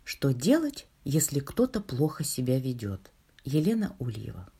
Что делать, если кто-то плохо себя ведет? Елена Ульева.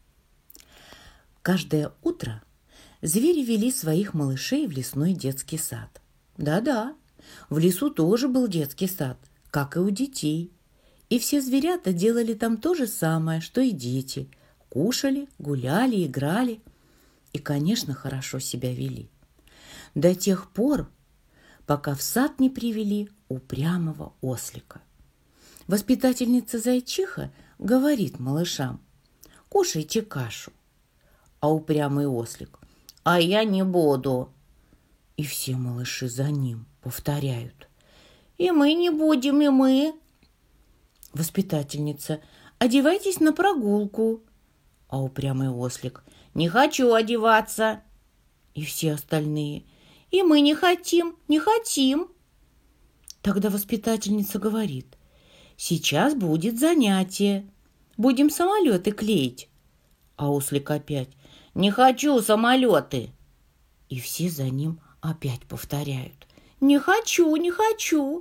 Каждое утро звери вели своих малышей в лесной детский сад. Да-да, в лесу тоже был детский сад, как и у детей. И все зверята делали там то же самое, что и дети. Кушали, гуляли, играли и, конечно, хорошо себя вели. До тех пор, пока в сад не привели упрямого ослика. Воспитательница зайчиха говорит малышам: «Кушайте кашу». А упрямый ослик: «А я не буду». И все малыши за ним повторяют: «И мы не будем, и мы». Воспитательница: «Одевайтесь на прогулку». А упрямый ослик: «Не хочу одеваться». И все остальные: «И мы не хотим, не хотим». Тогда воспитательница говорит: «Сейчас будет занятие. Будем самолеты клеить». А ослик опять: «Не хочу самолеты». И все за ним опять повторяют: «Не хочу, не хочу».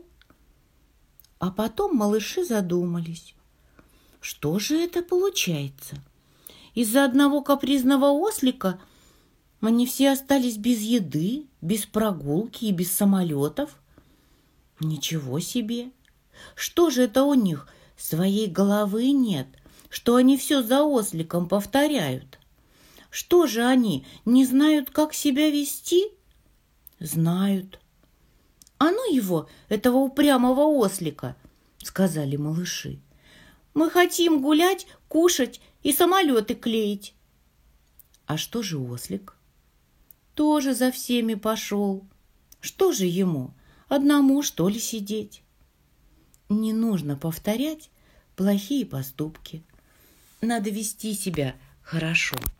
А потом малыши задумались: что же это получается? Из-за одного капризного ослика они все остались без еды, без прогулки и без самолетов? Ничего себе! Что же это у них, своей головы нет, что они все за осликом повторяют? Что же они, не знают, как себя вести? Знают. «А ну его, этого упрямого ослика!» — сказали малыши. «Мы хотим гулять, кушать и самолеты клеить». А что же ослик? Тоже за всеми пошел. Что же ему, одному, что ли, сидеть? Не нужно повторять плохие поступки. Надо вести себя хорошо.